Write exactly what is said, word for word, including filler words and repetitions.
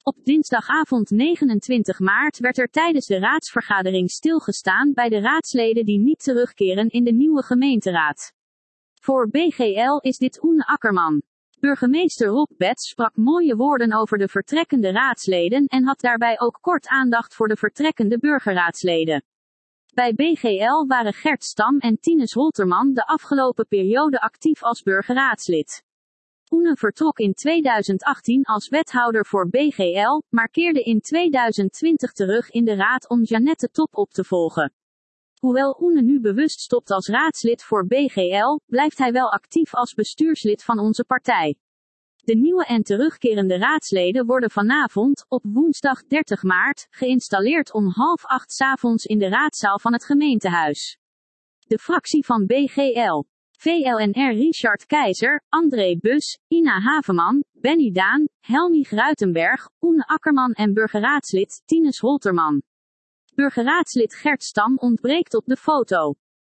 Op dinsdagavond negenentwintig maart werd er tijdens de raadsvergadering stilgestaan bij de raadsleden die niet terugkeren in de nieuwe gemeenteraad. Voor B G L is dit Oene Akkerman. Burgemeester Rob Betts sprak mooie woorden over de vertrekkende raadsleden en had daarbij ook kort aandacht voor de vertrekkende burgerraadsleden. Bij B G L waren Gert Stam en Tinus Holterman de afgelopen periode actief als burgerraadslid. Oene vertrok in tweeduizend achttien als wethouder voor B G L, maar keerde in tweeduizend twintig terug in de raad om Jeannette Top op te volgen. Hoewel Oene nu bewust stopt als raadslid voor B G L, blijft hij wel actief als bestuurslid van onze partij. De nieuwe en terugkerende raadsleden worden vanavond, op woensdag dertig maart, geïnstalleerd om half acht 's avonds in de raadzaal van het gemeentehuis. De fractie van B G L. V L N R Richard Keizer, André Bus, Ina Haveman, Benny Daan, Helmi Gruitenberg, Oene Akkerman en burgerraadslid Tinus Holterman. Burgerraadslid Gert Stam ontbreekt op de foto.